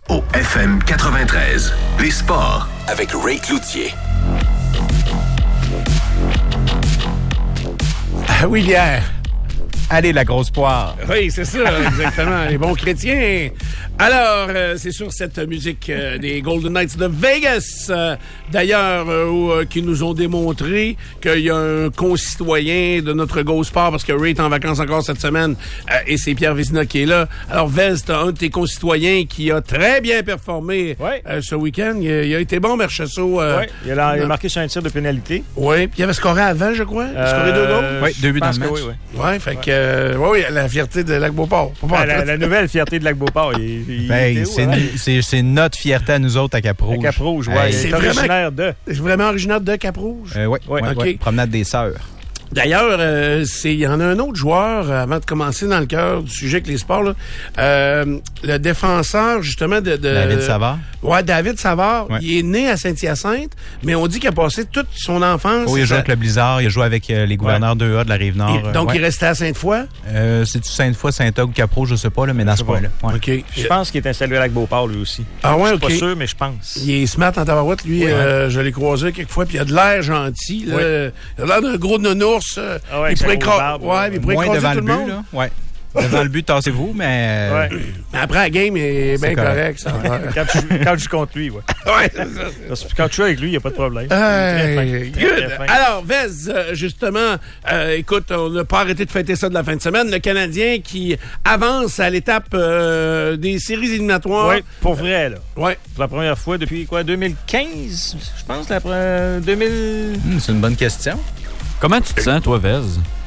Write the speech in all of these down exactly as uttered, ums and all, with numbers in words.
Au F M quatre-vingt-treize, les sports avec Ray Cloutier. Ah oui, Pierre. Allez, la grosse poire. Oui, c'est ça, exactement. Les bons chrétiens. Alors, euh, c'est sur cette musique euh, des Golden Knights de Vegas, euh, d'ailleurs, euh, où, euh, qui nous ont démontré qu'il y a un concitoyen de notre Go Sport, parce que Ray est en vacances encore cette semaine, euh, et c'est Pierre Vézina qui est là. Alors, Vez, t'as un de tes concitoyens qui a très bien performé ouais. euh, ce week-end. Il a, il a été bon, Marchessault. Euh, oui, il a, il a marqué sur un tir de pénalité. Oui, puis il avait scoré avant, je crois. Il a scoré deux goals. Oui, deux buts dans le match. Oui, oui. Ouais, fait que, euh, oui, la fierté de Lac-Beauport. Ah, la, la nouvelle fierté de Lac-Beauport. Il, il ben, c'est, hein? c'est, c'est notre fierté à nous autres à Cap-Rouge. À Cap-Rouge, oui. Hey. C'est originaire de. C'est vraiment originaire de Cap-Rouge? Euh, oui, oui, okay. oui. Promenade des Sœurs. D'ailleurs, euh, c'est il y en a un autre joueur, euh, avant de commencer dans le cœur du sujet avec les sports, là, euh, le défenseur, justement, de... de David Savard. Ouais, David Savard. Ouais. Il est né à Saint-Hyacinthe, mais on dit qu'il a passé toute son enfance... Oui, il a joué ça... avec le Blizzard, il a joué avec euh, les gouverneurs ouais. deux A de la Rive-Nord. Et, donc, ouais. il restait à Sainte-Foy? Euh, c'est-tu Sainte-Foy, Saint-Augue, Cap-Rouge, je sais pas, là, mais dans ce coin-là. Ouais. OK. Je pense qu'il est installé à Lac-Beauport, lui aussi. Ah ouais, je OK. suis pas sûr, mais je pense. Il est smart en tabarouette, lui. Ouais. Euh, je l'ai croisé quelquefois, puis il a de l'air gentil. Là. Ouais. Il a l'air d'un gros nounours. Euh, ah ouais, il pourrait écraser ouais, il pourrait devant tout le le but, monde. là. Ouais. Devant le but, tassez-vous, mais... Ouais. Mais après, la game est bien correcte. Ça. quand, tu, quand je joue contre lui, ouais. ouais c'est ça. Quand tu joues avec lui, il n'y a pas de problème. Hey, good. Alors, Vez, justement, euh, écoute, on n'a pas arrêté de fêter ça de la fin de semaine. Le Canadien qui avance à l'étape euh, des séries éliminatoires. Oui, pour vrai, là. Oui. Pour la première fois depuis, quoi, deux mille quinze, je pense, la pre... deux mille... Hum, c'est une bonne question. Comment tu te sens, toi, Vez?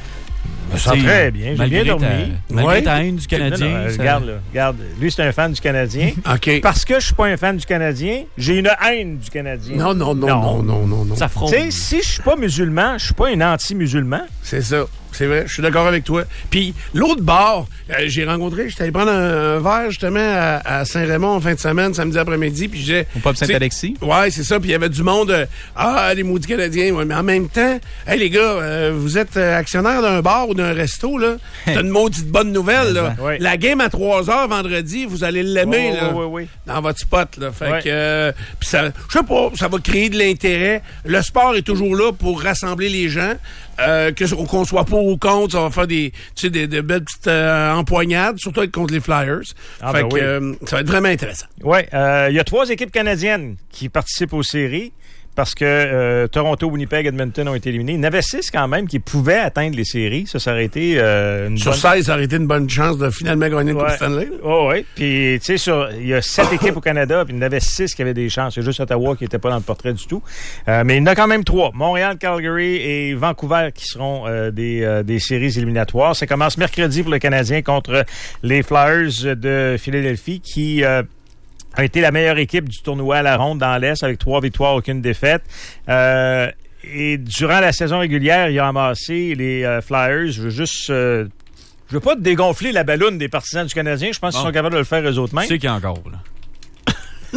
Je me sens très bien. J'ai bien dormi. Ta, malgré ouais. ta haine du Canadien. Non, non, ça... Regarde, là, regarde. Lui, c'est un fan du Canadien. OK. Parce que je suis pas un fan du Canadien, j'ai une haine du Canadien. Non, non, non, non, non, non. non. Ça fraude. Tu sais, si je suis pas musulman, je suis pas un anti-musulman. C'est ça. C'est vrai, je suis d'accord avec toi. Puis, l'autre bord, euh, j'ai rencontré, j'étais allé prendre un, un verre, justement, à, à Saint-Raymond en fin de semaine, samedi après-midi, puis j'ai... Au pub Saint-Alexis? Ouais, c'est ça, puis il y avait du monde, euh, ah, les maudits Canadiens, ouais, mais en même temps, hey, les gars, euh, vous êtes euh, actionnaire d'un bar ou d'un resto, là, c'est une maudite bonne nouvelle, là. Oui. La game à trois heures vendredi, vous allez l'aimer, oh, là, oui, oui, oui. dans votre spot, là. Fait ouais. que, euh, puis ça, je sais pas, ça va créer de l'intérêt. Le sport est toujours là pour rassembler les gens. Euh, que, qu'on soit pour ou contre, ça va faire des, tu sais, des, des belles petites euh, empoignades, surtout avec contre les Flyers. Ah fait ben que oui. euh, ça va être vraiment intéressant. Oui, euh, il y a trois équipes canadiennes qui participent aux séries parce que euh, Toronto, Winnipeg, Edmonton ont été éliminés. Il y en avait six quand même qui pouvaient atteindre les séries. Ça, ça aurait été euh, une Sur bonne... seize, ça aurait été une bonne chance de finalement gagner une ouais. Coupe Stanley. Oh, oui, puis tu sais, il y a sept équipes au Canada, puis il y en avait six qui avaient des chances. C'est juste Ottawa qui n'était pas dans le portrait du tout. Euh, mais il y en a quand même trois. Montréal, Calgary et Vancouver qui seront euh, des, euh, des séries éliminatoires. Ça commence mercredi pour le Canadien contre les Flyers de Philadelphie qui... Euh, a été la meilleure équipe du tournoi à la ronde dans l'Est avec trois victoires, aucune défaite. Euh, et durant la saison régulière, il a amassé les euh, Flyers. Je veux juste... Euh, je veux pas dégonfler la balloune des partisans du Canadien. Je pense bon. qu'ils sont capables de le faire eux autres mêmes. C'est qu'il y a encore, là.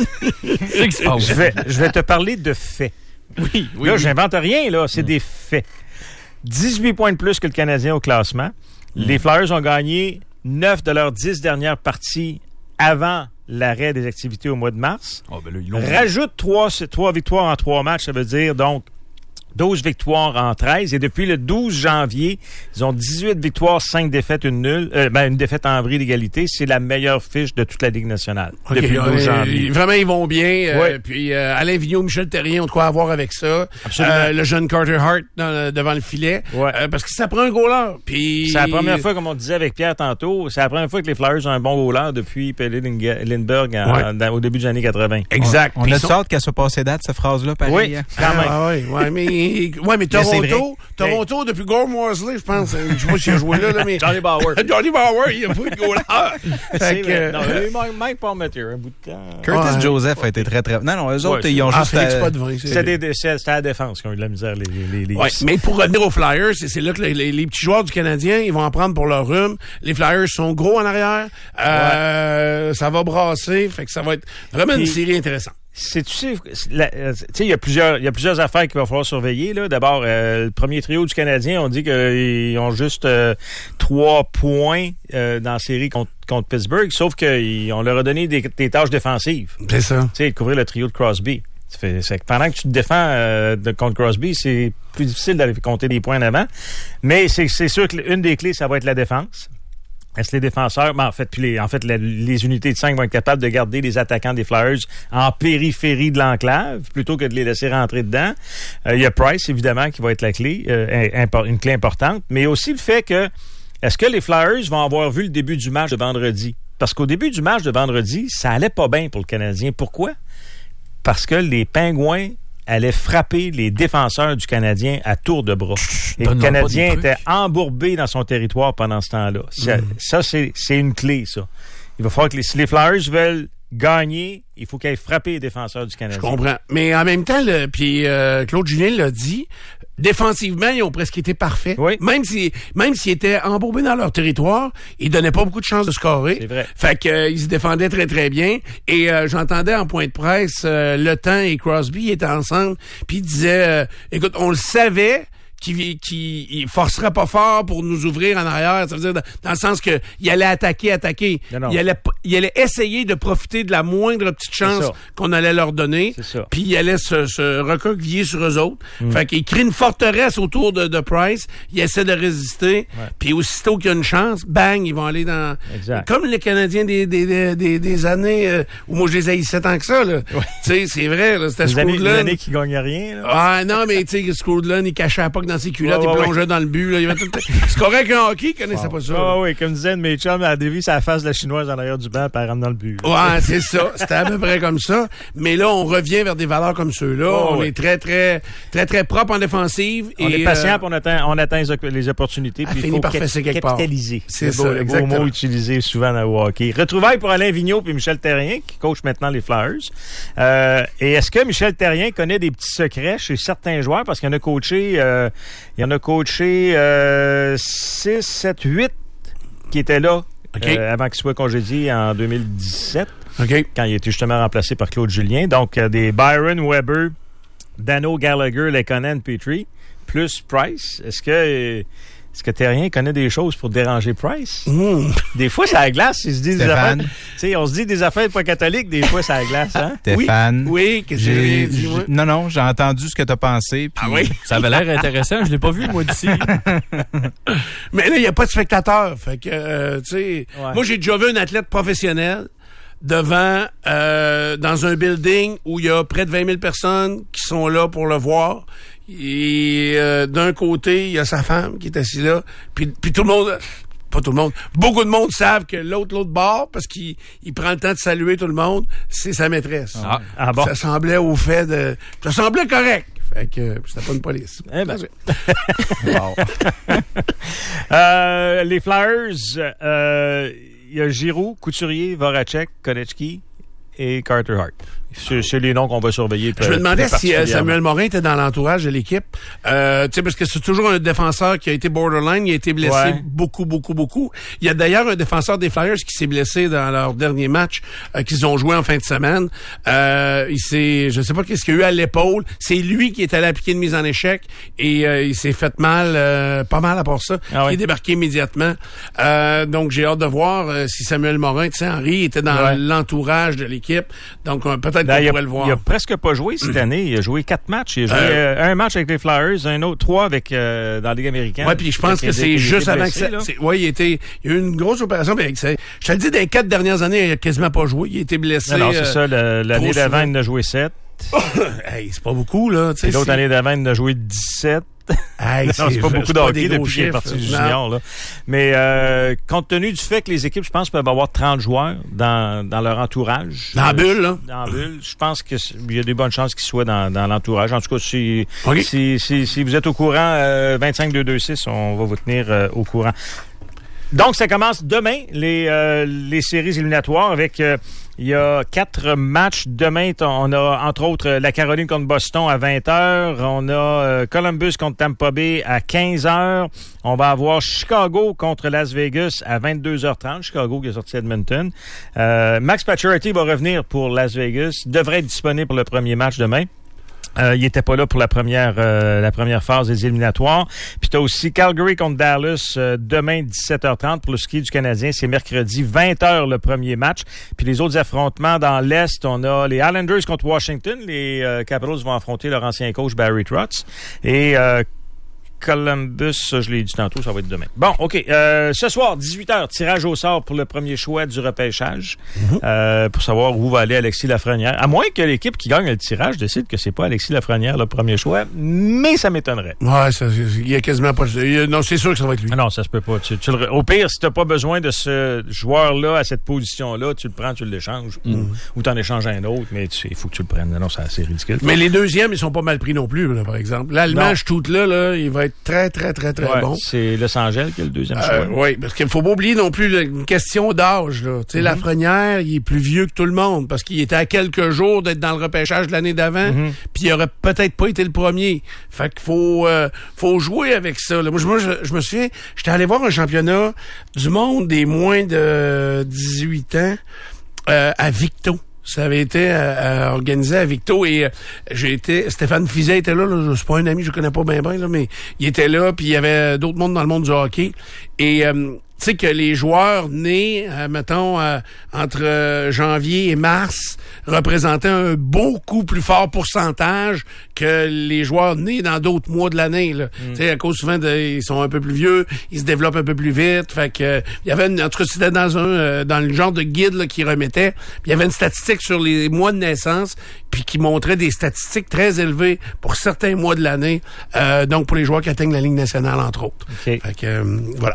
C'est qu'il se passe. Je vais, je vais te parler de faits. Oui, oui. Là, oui. j'invente rien, là. C'est mmh. des faits. dix-huit points de plus que le Canadien au classement. Mmh. Les Flyers ont gagné neuf de leurs dix dernières parties avant l'arrêt des activités au mois de mars. Oh, ben là, ils l'ont Rajoute trois, trois victoires en trois matchs, ça veut dire donc douze victoires en treize. Et depuis le douze janvier, ils ont dix-huit victoires, cinq défaites, une nulle. Euh, ben, une défaite en bris d'égalité. C'est la meilleure fiche de toute la Ligue nationale. Okay, depuis le douze janvier. Vraiment, ils vont bien. Euh, ouais. Puis euh, Alain Vigneault, Michel Terrien ont de quoi avoir avec ça. Absolument. Euh, le jeune Carter Hart dans, devant le filet. Ouais. Euh, parce que ça prend un goaler. Puis... C'est la première fois, comme on disait avec Pierre tantôt, c'est la première fois que les Flyers ont un bon goaler depuis Pelle Lindbergh en, ouais. dans, au début des années quatre-vingts. Exact. On, on a sont... sorte qu'elle soit passée date, cette phrase-là, pareil. Oui, hein? quand même. Ah, ouais, ouais, mais, ouais, mais Toronto, Toronto, hey. depuis Gordon Worsley, je pense, je sais pas s'il a joué là, là mais... Johnny Bauer. Johnny Bauer, il a pas eu de goaler. C'est vrai. Non, il y a eu Mike Palmater, un bout de temps. Curtis ouais. Joseph a été très, très... Non, non, eux autres, ouais, ils ont ah, juste... Félix à... pas de vin, C'était, des, c'était à la défense qui ont eu de la misère, les, les, les... Ouais, mais pour revenir aux Flyers, c'est, c'est là que les, les, les petits joueurs du Canadien, ils vont en prendre pour leur rhume. Les Flyers sont gros en arrière. Euh, ouais. Ça va brasser, fait que ça va être vraiment Puis, une série intéressante. c'est, tu sais, la, tu sais, il y a plusieurs, il y a plusieurs affaires qu'il va falloir surveiller, là. D'abord, euh, le premier trio du Canadien, on dit qu'ils ont juste euh, trois points euh, dans la série contre, contre Pittsburgh, sauf qu'on leur a donné des, des tâches défensives. C'est ça. Tu sais, couvrir le trio de Crosby. Ça fait, c'est que pendant que tu te défends euh, de, contre Crosby, c'est plus difficile d'aller compter des points en avant. Mais c'est, c'est sûr qu'une des clés, ça va être la défense. Est-ce que les défenseurs, ben en fait, puis les, en fait, la, les unités de cinq vont être capables de garder les attaquants des Flyers en périphérie de l'enclave plutôt que de les laisser rentrer dedans. Il euh, y a Price, évidemment, qui va être la clé, euh, impo- une clé importante, mais aussi le fait que est-ce que les Flyers vont avoir vu le début du match de vendredi? Parce qu'au début du match de vendredi, ça allait pas bien pour le Canadien. Pourquoi? Parce que les Pingouins allait frapper les défenseurs du Canadien à tour de bras. Et le Canadien était embourbé dans son territoire pendant ce temps-là. Ça, mm. ça c'est, c'est une clé, ça. Il va falloir que les, si les Flyers veulent gagner, il faut qu'ils aillent frapper les défenseurs du Canadien. Je comprends. Mais en même temps, le, puis euh, Claude Julien l'a dit, défensivement, ils ont presque été parfaits. Oui. Même si, même s'ils étaient embourbés dans leur territoire, ils donnaient pas beaucoup de chances de scorer. C'est vrai. Fait que euh, ils se défendaient très très bien. Et euh, j'entendais en point de presse, euh, Le Temps et Crosby étaient ensemble, puis ils disaient, euh, écoute, on le savait. Qui, qui il forcerait pas fort pour nous ouvrir en arrière, ça veut dire dans, dans le sens que il allait attaquer, attaquer. Non, non. Il allait, il allait essayer de profiter de la moindre petite chance qu'on allait leur donner. Puis il allait se, se recoquiller sur eux autres. Mm. Fait qu'il crée une forteresse autour de, de Price. Il essaie de résister. Ouais. Puis aussitôt qu'il y a une chance, bang, ils vont aller dans. Exact. Comme les Canadiens des des des, des, des années euh, où moi je les haïssais tant que ça là. Ouais. Tu sais, c'est vrai. Là, c'était les, années, les années qui gagnaient rien. Là. Ah non, mais tu sais, Scroodlund, il cachait pas que dans ses culottes, ouais, ouais, il plongeait ouais. dans le but. Là, il tout... C'est correct qu'un hockey, il connaissait wow. pas ça. Ah oui, comme disait un de mes chums, elle a dévié sa face de la chinoise en arrière du banc, puis elle rentre dans le but. Là. Ouais, c'est ça. C'était à peu près comme ça. Mais là, on revient vers des valeurs comme ceux-là. Oh, on ouais. est très, très, très, très propre en défensive. On et, est patient, euh... puis on atteint, on atteint les opportunités, puis il faut cap- capitaliser. C'est, c'est ça, beau, le beau mot utilisé souvent dans le hockey. Retrouvailles pour Alain Vigneault puis Michel Therrien, qui coach maintenant les Flyers. Euh, et est-ce que Michel Therrien connaît des petits secrets chez certains joueurs? Parce qu'il y en a coaché, euh, il y en a coaché euh, six, sept, huit qui étaient là okay. euh, avant qu'il soit congédié en deux mille dix-sept, okay. quand il a été justement remplacé par Claude Julien. Donc, euh, des Byron, Weber, Dano, Gallagher, Lekonen, Petrie, plus Price. Est-ce que... Euh, Est-ce que Therrien connaît des choses pour déranger Price? Mmh. Des fois, c'est à la glace. Il se dit des affaires. Tu sais, on se dit des affaires pas catholiques, des fois, c'est à la glace, hein? Stéphane. Oui, oui qu'est-ce que j'ai dit, moi? Non, non, j'ai entendu ce que t'as pensé. Puis ah oui? Ça avait l'air intéressant. Je l'ai pas vu, moi, d'ici. Mais là, il n'y a pas de spectateurs. Fait que, euh, tu sais, ouais. moi, j'ai déjà vu un athlète professionnel devant, euh, dans un building où il y a près de vingt mille personnes qui sont là pour le voir. Et euh, d'un côté, il y a sa femme qui est assise là, puis, puis tout le monde, pas tout le monde, beaucoup de monde savent que l'autre, l'autre bord, parce qu'il il prend le temps de saluer tout le monde, c'est sa maîtresse. Ah, ah bon? Ça semblait au fait de... Ça semblait correct. Fait que c'était pas une police. Eh ben. Wow. euh, les Flyers, il euh, y a Giroux, Couturier, Voracek, Konechny et Carter Hart. C'est, c'est les noms qu'on va surveiller. Je me demandais si euh, Samuel Morin était dans l'entourage de l'équipe. Euh, tu sais, parce que c'est toujours un défenseur qui a été borderline, il a été blessé ouais. beaucoup, beaucoup, beaucoup. Il y a d'ailleurs un défenseur des Flyers qui s'est blessé dans leur dernier match euh, qu'ils ont joué en fin de semaine. Euh, il s'est, je sais pas qu'est-ce qu'il y a eu à l'épaule. C'est lui qui est allé appliquer une mise en échec et euh, il s'est fait mal, euh, pas mal à part ça. Ah ouais. Il est débarqué immédiatement. Euh, donc j'ai hâte de voir euh, si Samuel Morin, tu sais, Henry était dans ouais. l'entourage de l'équipe. Donc euh, peut-être Ben, qu'on il pourrait a, le voir. Il a presque pas joué cette année. Il a joué quatre matchs. Il a joué euh, euh, un match avec les Flyers, un autre, trois avec euh, dans la Ligue américaine. Ouais, puis je pense que c'est juste avant que ça. Ouais, il était. Il y a eu une grosse opération. Mais je te le dis, dans les quatre dernières années, il a quasiment pas joué. Il a été blessé. Non, non c'est euh, ça. Le, l'année d'avant, il en a joué sept. Hey, c'est pas beaucoup, là. Et l'autre c'est... année d'avant, il en a joué dix-sept. Hey, non, c'est, c'est pas beaucoup c'est de hockey pas depuis qu'il est parti du junior. Là. Mais euh, compte tenu du fait que les équipes, je pense, peuvent avoir trente joueurs dans, dans leur entourage. Dans la bulle, là. Dans la bulle. Je pense qu'il y a des bonnes chances qu'ils soient dans, dans l'entourage. En tout cas, si, okay. si, si, si vous êtes au courant, euh, vingt-cinq deux deux six, on va vous tenir euh, au courant. Donc, ça commence demain, les, euh, les séries éliminatoires, avec... Euh, il y a quatre matchs. Demain, on a, entre autres, la Caroline contre Boston à vingt heures. On a euh, Columbus contre Tampa Bay à quinze heures. On va avoir Chicago contre Las Vegas à vingt-deux heures trente. Chicago qui est sorti Edmonton. Euh, Max Pacioretty va revenir pour Las Vegas. Devrait être disponible pour le premier match demain. Euh, il était pas là pour la première euh, la première phase des éliminatoires. Puis t'as aussi Calgary contre Dallas euh, demain dix-sept heures trente pour le ski du Canadien. C'est mercredi vingt heures le premier match. Puis les autres affrontements dans l'Est, on a les Islanders contre Washington. Les euh, Capitals vont affronter leur ancien coach Barry Trotz. Et euh, Columbus, je l'ai dit tantôt, ça va être demain. Bon, OK. Euh, ce soir, dix-huit heures, tirage au sort pour le premier choix du repêchage. Mm-hmm. Euh, pour savoir où va aller Alexis Lafrenière. À moins que l'équipe qui gagne le tirage décide que c'est pas Alexis Lafrenière le premier choix, mais ça m'étonnerait. Ouais, il y a quasiment pas... Y a, non, c'est sûr que ça va être lui. Non, ça se peut pas. Tu, tu le, au pire, si t'as pas besoin de ce joueur-là à cette position-là, tu le prends, tu l'échanges. Mm-hmm. Ou, ou t'en échanges un autre, mais il faut que tu le prennes. Non, c'est assez ridicule. Mais les deuxièmes, ils sont pas mal pris non plus, là, par exemple. L'Allemand, tout là, là, il va être très, très, très, très ouais, bon. C'est Los Angeles qui est le deuxième choix. Euh, oui, parce qu'il faut pas oublier non plus là, une question d'âge. Là. Tu sais, mm-hmm. Lafrenière, il est plus vieux que tout le monde parce qu'il était à quelques jours d'être dans le repêchage de l'année d'avant, mm-hmm. puis il aurait peut-être pas été le premier. Fait qu'il faut euh, faut jouer avec ça. Là. Moi, je, moi, je, je me souviens, j'étais allé voir un championnat du monde des moins de dix-huit ans euh, à Victo. Ça avait été euh, organisé à Victo et euh, j'ai été Stéphane Fizet était là, là c'est pas un ami, je connais pas bien bien là, mais il était là, puis il y avait d'autres mondes dans le monde du hockey et euh, tu sais que les joueurs nés, euh, mettons, euh, entre euh, janvier et mars, représentaient un beaucoup plus fort pourcentage que les joueurs nés dans d'autres mois de l'année. Là. Mm. Tu sais, à cause souvent, de, ils sont un peu plus vieux, ils se développent un peu plus vite. Fait que euh, il y avait une, en tout cas, c'était dans un euh, dans le genre de guide là, qui remettait. Il y avait une statistique sur les mois de naissance, puis qui montrait des statistiques très élevées pour certains mois de l'année. Euh, donc pour les joueurs qui atteignent la Ligue nationale, entre autres. Okay. Fait que euh, voilà.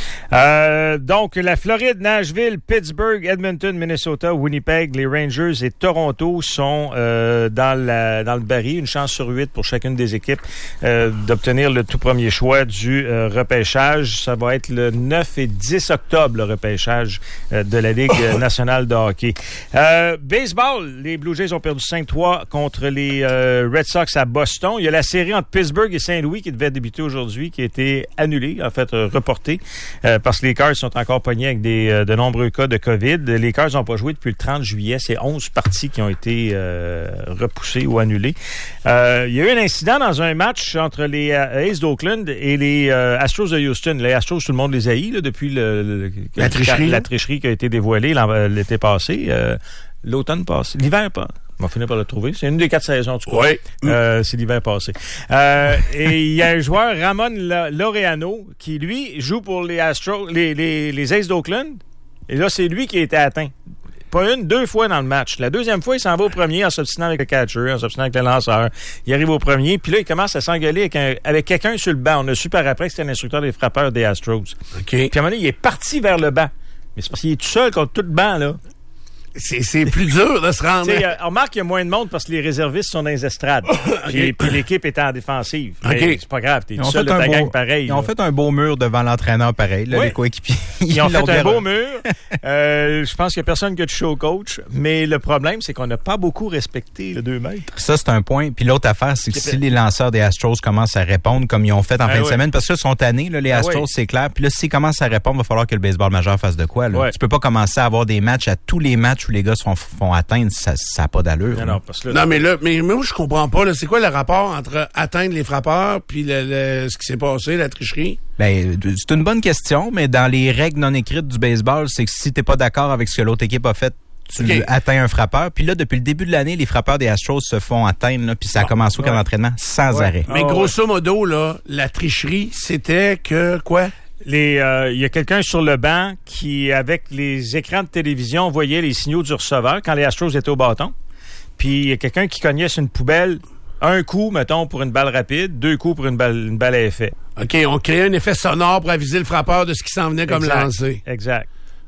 Euh, donc, la Floride, Nashville, Pittsburgh, Edmonton, Minnesota, Winnipeg, les Rangers et Toronto sont euh, dans, la, dans le baril. Une chance sur huit pour chacune des équipes euh, d'obtenir le tout premier choix du euh, repêchage. Ça va être le neuf et dix octobre, le repêchage euh, de la Ligue nationale de hockey. Euh, baseball, les Blue Jays ont perdu cinq trois contre les euh, Red Sox à Boston. Il y a la série entre Pittsburgh et Saint-Louis qui devait débuter aujourd'hui, qui a été annulée, en fait, euh, reportée. Euh, parce que les Cards sont encore pognés avec des, euh, de nombreux cas de COVID. Les Cards n'ont pas joué depuis le trente juillet. C'est onze parties qui ont été euh, repoussées ou annulées. Euh, il y a eu un incident dans un match entre les euh, A's d'Oakland et les euh, Astros de Houston. Les Astros, tout le monde les haït là, depuis le, le, la, tricherie, la tricherie qui a été dévoilée l'été passé, euh, l'automne passé, l'hiver passé. On va finir par le trouver. C'est une des quatre saisons, en tout cas. Oui. Euh, c'est l'hiver passé. Euh, et il y a un joueur, Ramon Laureano, qui, lui, joue pour les Astros, les, les, les Aces d'Oakland. Et là, c'est lui qui a été atteint. Pas une, deux fois dans le match. La deuxième fois, il s'en va au premier en s'obstinant avec le catcher, en s'obstinant avec le lanceur. Il arrive au premier, puis là, il commence à s'engueuler avec, un, avec quelqu'un sur le banc. On a su par après que c'était l'instructeur des frappeurs des Astros. OK. Puis à un moment donné, il est parti vers le banc. Mais c'est parce qu'il est tout seul contre tout le banc, là. C'est, c'est plus dur de se rendre. T'sais, on remarque qu'il y a moins de monde parce que les réservistes sont dans les estrades. Okay. Puis l'équipe est en défensive. Okay. C'est pas grave, t'es tout seul de ta gang pareil. Ils là. ont fait un beau mur devant l'entraîneur pareil, là, oui. Les coéquipiers. Ils, ils ont fait un beau mur. Euh, je pense qu'il y a personne qui a touché au coach. Mais le problème, c'est qu'on n'a pas beaucoup respecté le deux mètres. Ça, c'est un point. Puis l'autre affaire, c'est que si les lanceurs des Astros commencent à répondre comme ils ont fait en ah, fin ouais. de semaine, parce que là, ils sont tannés, là, les Astros, ah, ouais. c'est clair. Puis là, s'ils commencent à répondre, il va falloir que le baseball majeur fasse de quoi. Là. Ouais. Tu peux pas commencer à avoir des matchs à tous les matchs où les gars se font font atteindre, ça n'a pas d'allure. Non, non, parce que là, non, mais là, mais moi, je comprends pas. Là, c'est quoi le rapport entre atteindre les frappeurs puis le, le, ce qui s'est passé, la tricherie? Ben, c'est une bonne question, mais dans les règles non écrites du baseball, c'est que si t'es pas d'accord avec ce que l'autre équipe a fait, tu okay. atteins un frappeur. Puis là, depuis le début de l'année, les frappeurs des Astros se font atteindre, là, puis ça a ah, commencé au camp ouais. d'entraînement sans ouais. arrêt. Mais grosso modo, là, la tricherie, c'était que quoi? Les, euh, il y a quelqu'un sur le banc qui, avec les écrans de télévision, voyait les signaux du receveur quand les Astros étaient au bâton. Puis il y a quelqu'un qui cognait sur une poubelle, un coup, mettons, pour une balle rapide, deux coups pour une balle, une balle à effet. OK, on créait un effet sonore pour aviser le frappeur de ce qui s'en venait comme exact, lancé. Exact.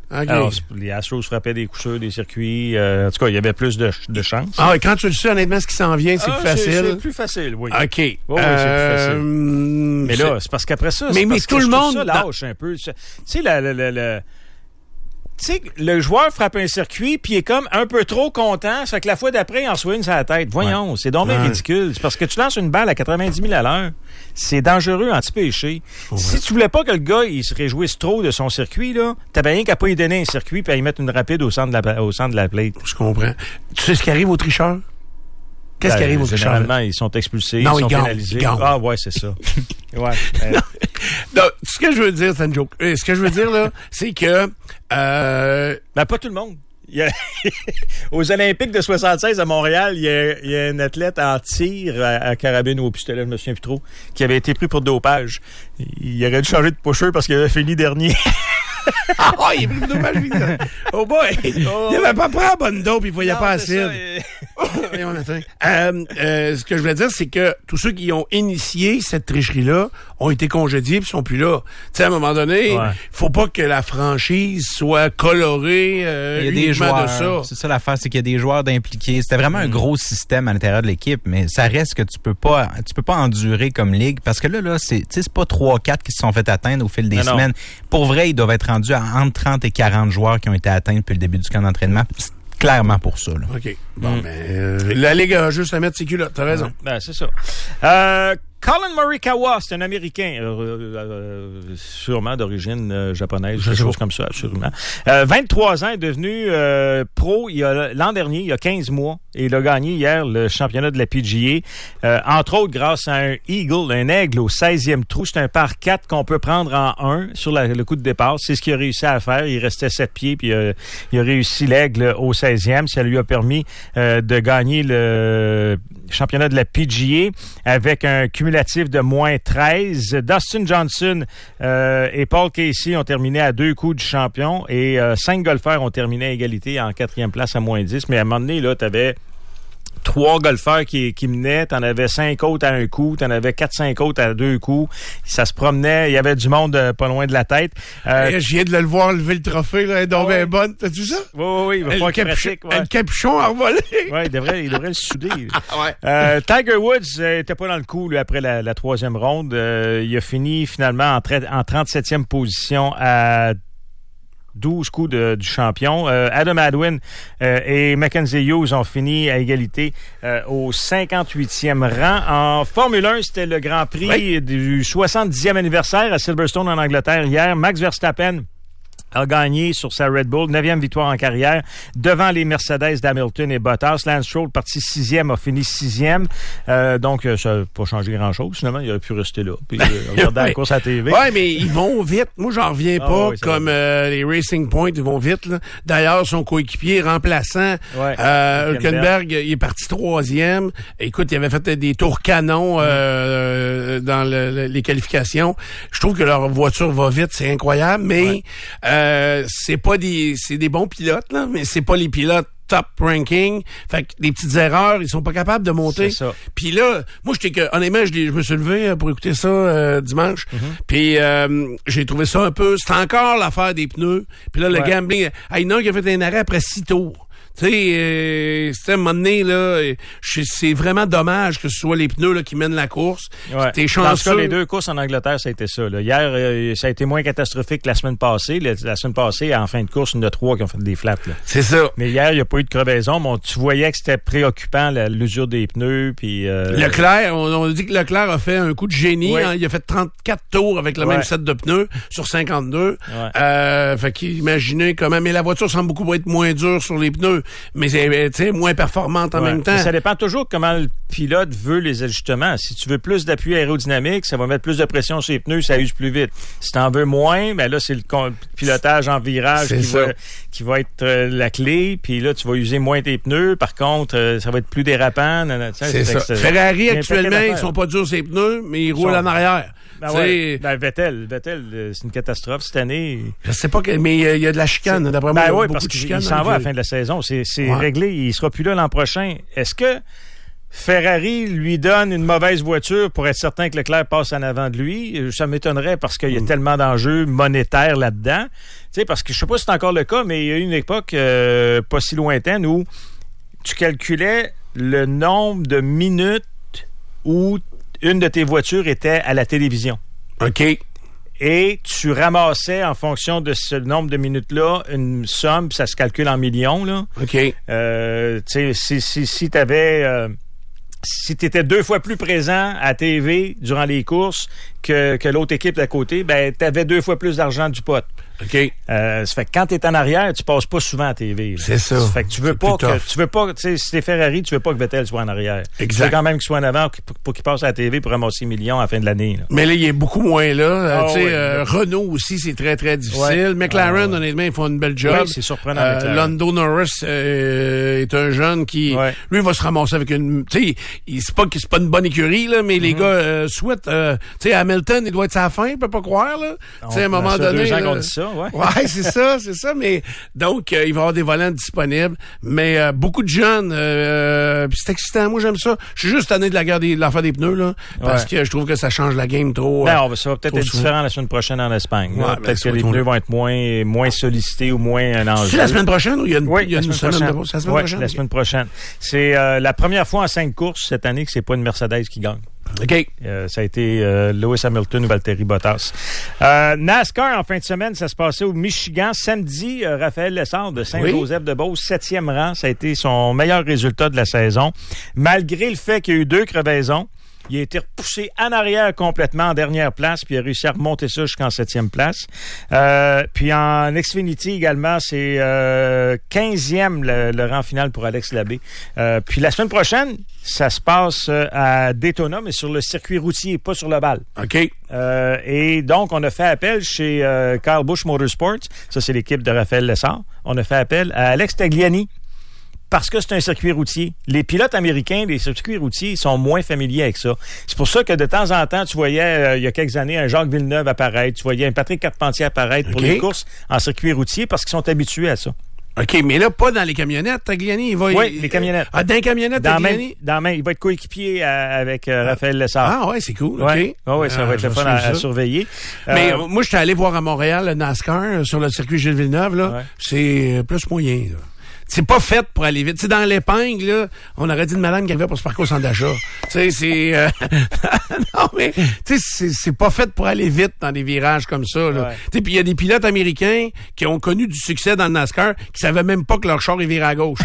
Okay. Alors, les Astros frappaient des coups sûrs, des circuits. Euh, en tout cas, il y avait plus de, de chances. Ah, et quand tu le sais, honnêtement, ce qui s'en vient, c'est ah, plus facile. C'est, c'est plus facile, oui. OK. Oui, euh, oui, c'est plus facile. Mais là, c'est parce qu'après ça, mais, c'est mais parce tout que le je monde trouve ça lâche un peu. Tu sais, la, la, la, la tu sais, le joueur frappe un circuit, puis il est comme un peu trop content, ça fait que la fois d'après, il en swing sur la tête. Voyons, ouais. c'est donc bien ouais. ridicule. C'est parce que tu lances une balle à quatre-vingt-dix mille à l'heure. C'est dangereux anti-péché. Ouais. Si tu voulais pas que le gars, il se réjouisse trop de son circuit, là, t'as bien qu'à pas lui donner un circuit puis à y mettre une rapide au centre de la, au centre de la plate. Je comprends. Tu sais ce qui arrive aux tricheurs? Qu'est-ce ben, qui arrive aux tricheurs? Généralement, ils sont expulsés, non, ils sont ils pénalisés. Ils ah ouais, c'est ça. ouais. Euh... non, non, ce que je veux dire, c'est une joke. Ce que je veux dire, là, c'est que... Euh... Ben, pas tout le monde. Il y a aux Olympiques de soixante-seize à Montréal, il y a, il y a un athlète en tir à, à carabine ou au pistolet, je me souviens plus trop, qui avait été pris pour dopage. Il aurait dû changer de pusher parce qu'il avait fini dernier. Ah oh, il est pris pour dopage. Oh boy! Oh. Il avait pas pris la bonne dope, il voyait non, pas assez. Et on attend. Euh, euh, ce que je voulais dire, c'est que tous ceux qui ont initié cette tricherie-là ont été congédiés et sont plus là. Tu sais, à un moment donné, ouais. faut pas que la franchise soit colorée euh, il y a des joueurs, de ça. C'est ça l'affaire, c'est qu'il y a des joueurs d'impliqués. C'était vraiment mm. un gros système à l'intérieur de l'équipe, mais ça reste que tu peux pas tu peux pas endurer comme ligue parce que là, là c'est, c'est pas trois quatre qui se sont fait atteindre au fil des non, semaines. Non. Pour vrai, ils doivent être rendus à entre trente et quarante joueurs qui ont été atteints depuis le début du camp d'entraînement. C'est clairement pour ça. Là. OK. Bon, mm. ben, euh, la Ligue a juste à mettre ses culottes. T'as raison. Ben, c'est ça. Euh, Colin Morikawa, c'est un Américain, euh, euh, sûrement d'origine euh, japonaise, quelque chose comme ça, absolument. Euh, vingt-trois ans, est devenu euh, pro il y a, l'an dernier, il y a quinze mois, et il a gagné hier le championnat de la P G A, euh, entre autres grâce à un Eagle, un aigle au seizième trou. C'est un par quatre qu'on peut prendre en un sur la, le coup de départ. C'est ce qu'il a réussi à faire. Il restait sept pieds, puis euh, il a réussi l'aigle au seizième. Ça lui a permis euh, de gagner le championnat de la P G A avec un cumulatif de moins treize. Dustin Johnson euh, et Paul Casey ont terminé à deux coups du champion et euh, cinq golfeurs ont terminé à égalité en quatrième place à moins dix. Mais à un moment donné, là, t'avais trois golfeurs qui, qui menaient, t'en avais cinq autres à un coup, t'en avais quatre, cinq autres à deux coups. Ça se promenait, il y avait du monde euh, pas loin de la tête. Euh, je viens de le voir lever le trophée, là, elle est donc bien bonne. T'as-tu ça? Oui, oui, oui. Il va falloir qu'il pratique. Ouais. Le capuchon a revolé. Oui, il devrait, il devrait le souder. ouais. euh, Tiger Woods euh, était pas dans le coup, lui, après la, la troisième ronde. Euh, il a fini finalement en, tra- en trente-septième position à douze coups de, du champion. Euh, Adam Hadwin euh, et Mackenzie Hughes ont fini à égalité euh, au cinquante-huitième rang. En Formule un, c'était le Grand Prix oui. du soixante-dixième anniversaire à Silverstone en Angleterre hier. Max Verstappen a gagné sur sa Red Bull, neuvième victoire en carrière, devant les Mercedes d'Hamilton et Bottas. Lance Stroll, parti sixième, a fini sixième. Euh, donc, ça n'a pas changé grand-chose. Finalement, il aurait pu rester là. Puis, euh, regarder la course à la T V. Oui, mais ils vont vite. Moi, j'en reviens pas. Ah, oui, comme euh, les Racing Point, ils vont vite. Là. D'ailleurs, son coéquipier remplaçant, ouais, euh, Hülkenberg, il est parti troisième. Écoute, il avait fait des tours canons euh, mm. dans le, les qualifications. Je trouve que leur voiture va vite. C'est incroyable. Mais... Ouais. Euh, Euh, c'est pas des c'est des bons pilotes là, mais c'est pas les pilotes top ranking. Fait que des petites erreurs, ils sont pas capables de monter. Puis là, moi j'étais que honnêtement, je, je me suis levé pour écouter ça euh, dimanche. Mm-hmm. Puis euh, j'ai trouvé ça un peu, c'est encore l'affaire des pneus. Puis là le ouais. gambling, ah, il y en a un qui a fait un arrêt après six tours. Tu sais, euh, c'était à un moment donné, là, je, c'est vraiment dommage que ce soit les pneus là, qui mènent la course. Ouais. T'es chanceux. Dans ce cas, les deux courses en Angleterre, ça a été ça. Là. Hier, euh, ça a été moins catastrophique que la semaine passée. La, la semaine passée, en fin de course, il y en a trois qui ont fait des flaps. Là. C'est ça. Mais hier, il n'y a pas eu de crevaison. Mais on, tu voyais que c'était préoccupant, la, l'usure des pneus. Puis euh... Leclerc, on, on dit que Leclerc a fait un coup de génie. Oui. Hein, il a fait trente-quatre tours avec le ouais. même set de pneus sur cinquante-deux. Ouais. Euh, fait qu'imaginez comment... Mais la voiture semble beaucoup être moins dure sur les pneus. Mais c'est... Tu sais, moins performante en ouais. même temps. Mais ça dépend toujours comment le pilote veut les ajustements. Si tu veux plus d'appui aérodynamique, ça va mettre plus de pression sur les pneus, ça use plus vite. Si tu en veux moins, ben là, c'est le pilotage en virage qui va, qui va être euh, la clé. Puis là, tu vas user moins tes pneus. Par contre, euh, ça va être plus dérapant. C'est ça. Que, Ferrari, actuellement, ils sont pas durs ses pneus, mais ils, ils roulent sont... en arrière. Ben ouais. Ben Vettel, Vettel, c'est une catastrophe cette année. Je sais pas, que, mais il y, y a de la chicane. C'est... D'après moi, ben il y a oui, beaucoup parce de chicane. Il s'en va à la fin de la saison. C'est, c'est ouais. réglé. Il sera plus là l'an prochain. Est-ce que Ferrari lui donne une mauvaise voiture pour être certain que Leclerc passe en avant de lui. Ça m'étonnerait parce qu'il y a mmh. tellement d'enjeux monétaires là-dedans. Tu sais, parce que je sais pas si c'est encore le cas, mais il y a eu une époque euh, pas si lointaine où tu calculais le nombre de minutes où une de tes voitures était à la télévision. OK. Et tu ramassais, en fonction de ce nombre de minutes-là, une somme, puis ça se calcule en millions, là. OK. Euh, tu sais, si, si, si t'avais... Euh, si t'étais deux fois plus présent à T V durant les courses que, que l'autre équipe d'à côté, ben, t'avais deux fois plus d'argent du pot. OK. Euh, ça fait que quand t'es en arrière, tu passes pas souvent à T V. Là. C'est ça. Ça fait que tu veux pas que, tu veux pas, tu sais, si t'es Ferrari, tu veux pas que Vettel soit en arrière. Exact. Tu veux quand même qu'il soit en avant pour, pour qu'il passe à la T V pour ramasser millions à la fin de l'année, là. Mais là, il est beaucoup moins là. Oh, tu sais, oui, euh, Renault aussi, c'est très, très difficile. Ouais. McLaren, ah, ouais. honnêtement, ils font une belle job. Oui, c'est surprenant. Euh, Lando Norris euh, est un jeune qui, ouais. lui, va se ramasser avec une, tu sais, c'est pas, c'est pas une bonne écurie, là, mais mm-hmm. les gars euh, souhaitent, euh, tu sais, Hamilton, il doit être sa fin, il peut pas croire, là. Tu sais, à un moment donné. Deux ans là, qu'on dit ça, ouais. Ouais, c'est ça, c'est ça, mais donc euh, il va y avoir des volants disponibles, mais euh, beaucoup de jeunes, euh, puis c'est excitant, moi j'aime ça. Je suis juste tanné de la guerre des, de l'affaire des pneus là, parce ouais. que je trouve que ça change la game trop. Ben, euh, ça va peut-être être souvent. différent la semaine prochaine en Espagne. Ouais, peut-être que les pneus vont être moins moins sollicités ou moins un enjeu. C'est la semaine prochaine ou il y a une, oui, il y a une semaine de pause? La semaine oui, prochaine. La semaine prochaine. C'est euh, la première fois en cinq courses cette année que c'est pas une Mercedes qui gagne. OK. Euh, ça a été euh, Lewis Hamilton ou Valtteri Bottas. Euh, NASCAR, en fin de semaine, ça se passait au Michigan. Samedi, euh, Raphaël Lessard de Saint-Joseph-de-Beauce, septième rang. Ça a été son meilleur résultat de la saison. Malgré le fait qu'il y a eu deux crevaisons, il a été repoussé en arrière complètement en dernière place, puis il a réussi à remonter ça jusqu'en septième place. Euh, puis en Xfinity également, c'est euh, quinzième le, le rang final pour Alex Labbé. Euh, puis la semaine prochaine, ça se passe à Daytona, mais sur le circuit routier, pas sur l'ovale. OK. Euh, et donc, on a fait appel chez euh, Kyle Busch Motorsports, ça c'est l'équipe de Raphaël Lessard, on a fait appel à Alex Tagliani, parce que c'est un circuit routier. Les pilotes américains, les circuits routiers, sont moins familiers avec ça. C'est pour ça que de temps en temps, tu voyais, euh, il y a quelques années, un Jacques Villeneuve apparaître, tu voyais un Patrick Carpentier apparaître okay. pour les courses en circuit routier parce qu'ils sont habitués à ça. OK, mais là, pas dans les camionnettes, Tagliani, il va... Oui, il, les camionnettes. Ah, dans les camionnettes, dans Tagliani? Même, dans même, il va être coéquipier à, avec euh, Raphaël Lessard. Ah ouais, c'est cool, ouais. OK. Ah ouais, ça ah, va être le fun à, à surveiller. Mais euh, moi, j'étais allé voir à Montréal le NASCAR sur le circuit Gilles Villeneuve, là. Ouais. C'est plus moyen, là. C'est pas fait pour aller vite. Tu sais, dans l'épingle, là, on aurait dit une madame qui arrivait pour se parquer au centre d'achat. Tu sais, c'est... Euh... non, mais, tu sais, c'est, c'est pas fait pour aller vite dans des virages comme ça, là. Ouais. Tu sais, puis il y a des pilotes américains qui ont connu du succès dans le NASCAR qui savaient même pas que leur char est viré à gauche.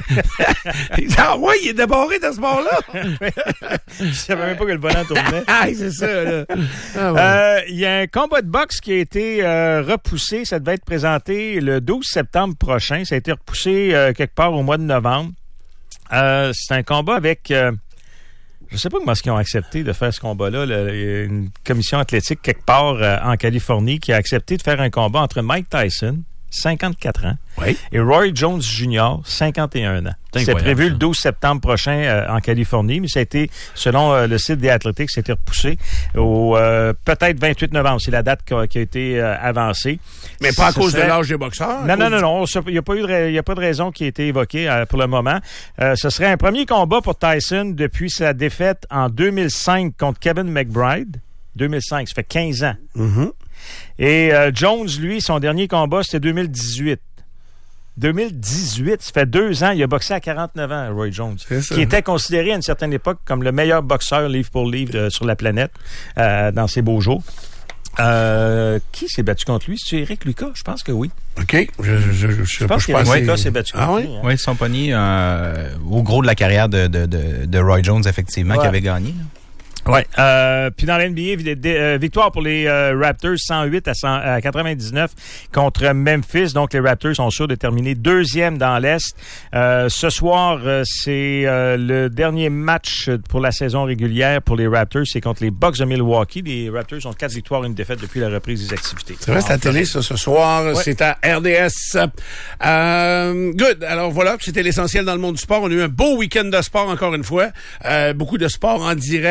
Ils disaient, ah ouais, il est débarré dans ce bord-là. Je savais même pas que le volant tournait. Ah, c'est ça, là. Ah, ouais. euh, il y a un combat de boxe qui a été euh, repoussé. Ça devait être présenté le douze septembre prochain. Ça a été repoussé Euh, quelque part au mois de novembre. Euh, c'est un combat avec... Euh, je ne sais pas comment est-ce qu'ils ont accepté de faire ce combat-là. Là, une commission athlétique quelque part euh, en Californie qui a accepté de faire un combat entre Mike Tyson, cinquante-quatre ans, oui. et Roy Jones Junior, cinquante et un ans. C'est prévu le douze septembre prochain euh, en Californie, mais ça a été, selon euh, le site des Athletics, ça a été repoussé au euh, peut-être vingt-huit novembre. C'est la date qui a, qui a été euh, avancée. Mais pas à Ce cause serait... de l'âge des boxeurs? Non, non, non, non. Il n'y a pas eu de, il y a pas de raison qui a été évoquée euh, pour le moment. Euh, ce serait un premier combat pour Tyson depuis sa défaite en deux mille cinq contre Kevin McBride. deux mille cinq, ça fait quinze ans. Mm-hmm. Et euh, Jones, lui, son dernier combat, c'était deux mille dix-huit. deux mille dix-huit, ça fait deux ans, il a boxé à quarante-neuf ans, Roy Jones, qui était considéré à une certaine époque comme le meilleur boxeur livre pour livre de, sur la planète euh, dans ses beaux jours. Euh, qui s'est battu contre lui? C'est Eric Lucas? Je pense que oui. OK. Je, je, je, je, je pense qu'Eric assez... Lucas s'est battu contre ah, oui? lui. Hein. Oui, ils sont pognés euh, au gros de la carrière de, de, de, de Roy Jones, effectivement, ouais. qui avait gagné. Là. Ouais. Euh, puis dans l'N B A, euh, victoire pour les euh, Raptors cent huit à quatre-vingt-dix-neuf contre Memphis. Donc les Raptors sont sûrs de terminer deuxième dans l'Est. Euh, ce soir, euh, c'est euh, le dernier match pour la saison régulière pour les Raptors. C'est contre les Bucks de Milwaukee. Les Raptors ont quatre victoires et une défaite depuis la reprise des activités. C'est vrai, c'est à la télé, ça, ce soir. Ouais. C'est à R D S. Euh, good. Alors voilà, c'était l'essentiel dans le monde du sport. On a eu un beau week-end de sport, encore une fois. Euh, beaucoup de sport en direct, là.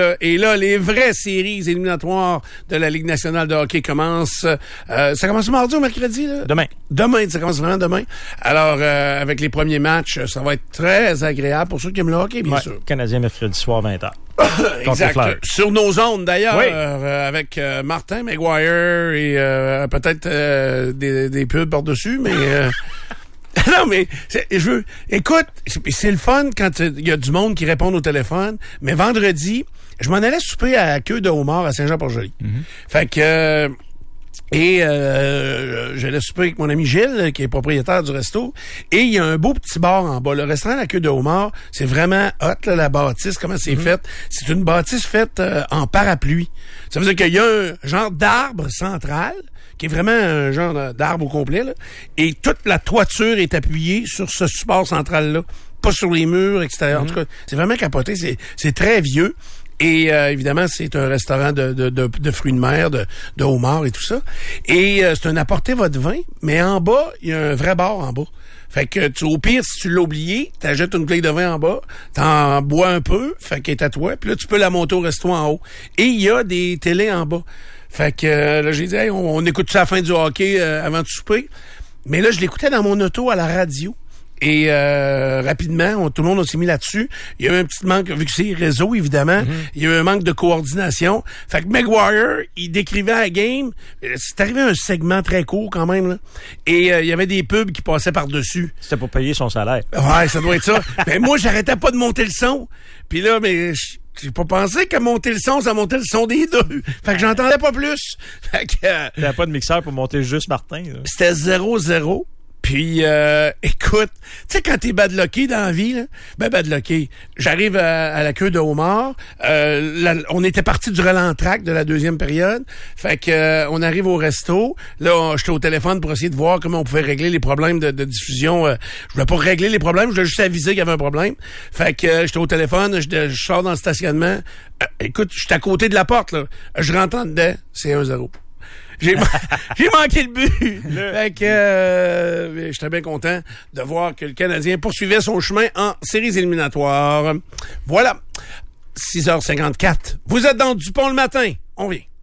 là, et là, les vraies séries éliminatoires de la Ligue nationale de hockey commencent. Euh, ça commence mardi ou mercredi, là? Demain. Demain, ça commence vraiment demain. Alors, euh, avec les premiers matchs, ça va être très agréable pour ceux qui aiment le hockey, bien ouais, sûr. Canadien mercredi soir, vingt heures. Exact. Sur nos ondes, d'ailleurs, oui. euh, avec euh, Martin Maguire et euh, peut-être euh, des, des pubs par-dessus, mais... Euh, non, mais je veux... Écoute, c'est le fun quand il y a du monde qui répond au téléphone, mais vendredi, je m'en allais souper à Queue de Homard à Saint-Jean-Port-Joli. Mm-hmm. Fait que... Euh, Et euh, j'allais souper avec mon ami Gilles, qui est propriétaire du resto, et il y a un beau petit bar en bas. Le restaurant La Queue de Homard, c'est vraiment hot, là, la bâtisse, comment c'est mm-hmm. fait. C'est une bâtisse faite euh, en parapluie. Ça veut dire qu'il y a un genre d'arbre central, qui est vraiment un genre d'arbre au complet, là, et toute la toiture est appuyée sur ce support central-là, pas sur les murs extérieurs. Mm-hmm. En tout cas, c'est vraiment capoté, c'est, c'est très vieux. Et euh, évidemment, c'est un restaurant de, de, de, de fruits de mer, de, de homard et tout ça. Et euh, c'est un apporter votre vin, mais en bas, il y a un vrai bar en bas. Fait que tu, au pire, si tu l'as oublié, t'achètes une clé de vin en bas, t'en bois un peu, fait qu'elle est à toi, puis là, tu peux la monter au resto en haut. Et il y a des télés en bas. Fait que euh, là, j'ai dit, hey, on, on écoute ça à la fin du hockey euh, avant de souper. Mais là, je l'écoutais dans mon auto à la radio. Et euh, rapidement, on, tout le monde s'est mis là-dessus. Il y a eu un petit manque, vu que c'est réseau, évidemment, mm-hmm. il y a eu un manque de coordination. Fait que Maguire, il décrivait la game. C'est arrivé un segment très court quand même, là. Et euh, il y avait des pubs qui passaient par-dessus. C'était pour payer son salaire. Ouais, ça doit être ça. Mais moi, j'arrêtais pas de monter le son. Puis là, mais... J'ai pas pensé qu'à monter le son, ça montait le son des deux. Fait que j'entendais pas plus. Fait que... Euh, T'avais pas de mixeur pour monter juste Martin, là. C'était zéro zéro. Puis, euh, écoute, tu sais, quand t'es badlocké dans la vie, là, ben badlocké, j'arrive à, à la Queue de Homard, euh, la, on était parti du l'entracte de la deuxième période, fait que euh, on arrive au resto, là, j'étais au téléphone pour essayer de voir comment on pouvait régler les problèmes de, de diffusion. Euh, je voulais pas régler les problèmes, je voulais juste aviser qu'il y avait un problème. Fait que euh, j'étais au téléphone, je, je sors dans le stationnement, euh, écoute, j'étais à côté de la porte, là, je rentre en dedans, c'est un zéro. J'ai, j'ai manqué le but. Le... Fait que euh, j'étais bien content de voir que le Canadien poursuivait son chemin en séries éliminatoires. Voilà. six heures cinquante-quatre. Vous êtes dans Dupont le matin. On vient.